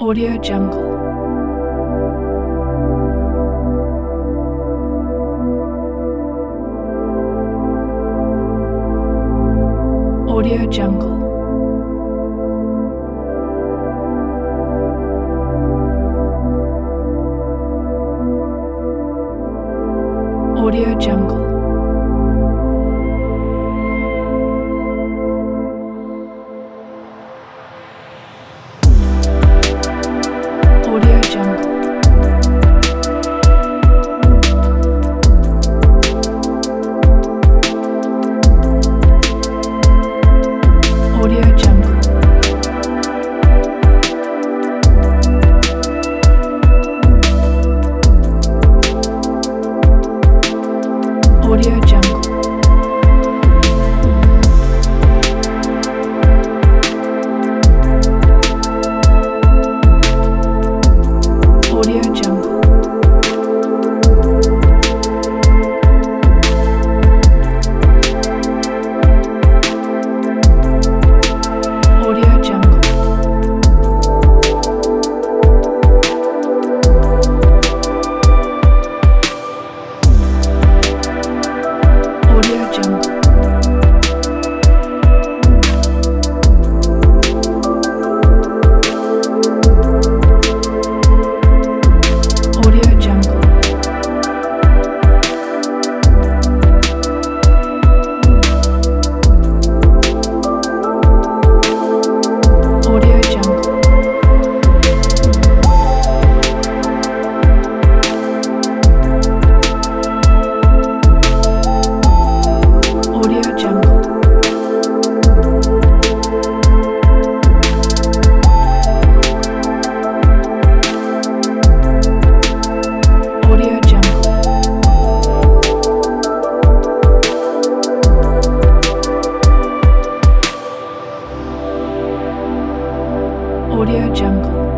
Audio Jungle. Audio Jungle. Audio Jungle. Audio Jungle. Audio Jungle. Audio Jungle. Audio Jungle. Audio Jungle. Audio Jungle. Audio Jungle. Audio Jungle. Audio Jungle. Audio Jungle. Audio Jungle.